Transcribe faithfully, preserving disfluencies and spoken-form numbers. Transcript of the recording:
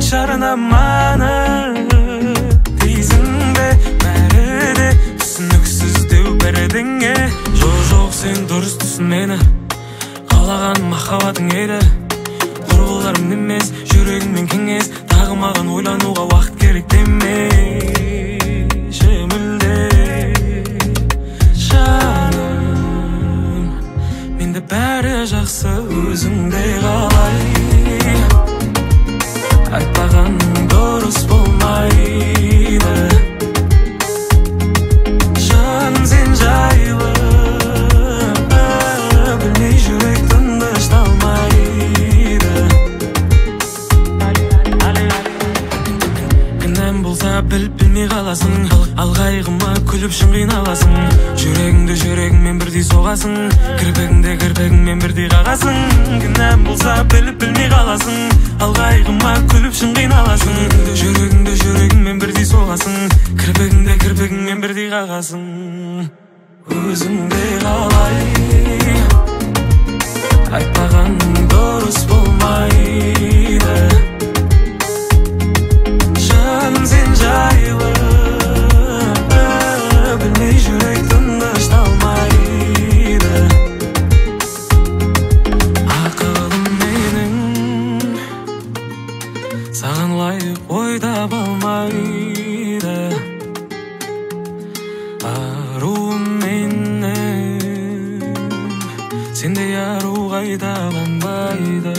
жарнаманы дейсің бе, бәрі де түсініксіздеу бірдеңе. Жоқ жоқ, сен дұрыс түсінмені, қалаған махаббатың еді. Құрбыларым емес, жүрегіңмен кеңес, тағы маған ойлануға уақыт керек демеші мүлде. Жаным, менде бәрі жақсы, өзіңде қалай? Айтпағаның дұрыс болмайды. Жаным, сен жайлы білмей жүрек тынышталмайды. Кінәм болса біліп білмей қаласың, ал қайғыма күліп шын қиналасың. Жүрегіңді жүрегіңмен бірдей соғасың, кірпігіңді кірпігіңмен бірдей қағасың. Кінәм болса біліп білмей қаласың, ал қайғыма күліп шын қиналасың. Жүрегіңді жүрегіңмен бірдей соғасың, кірпігіңді кірпігіңмен бірдей қағасың. Өзіңде қалай? Айтпағаның дұрыс болмайды. Жаным, сен жайлы білмей жүрек тынышталмайды. Ақылым менің саған лайық ой таба алмайды. Аруым менің сендей ару қайда қанбайды.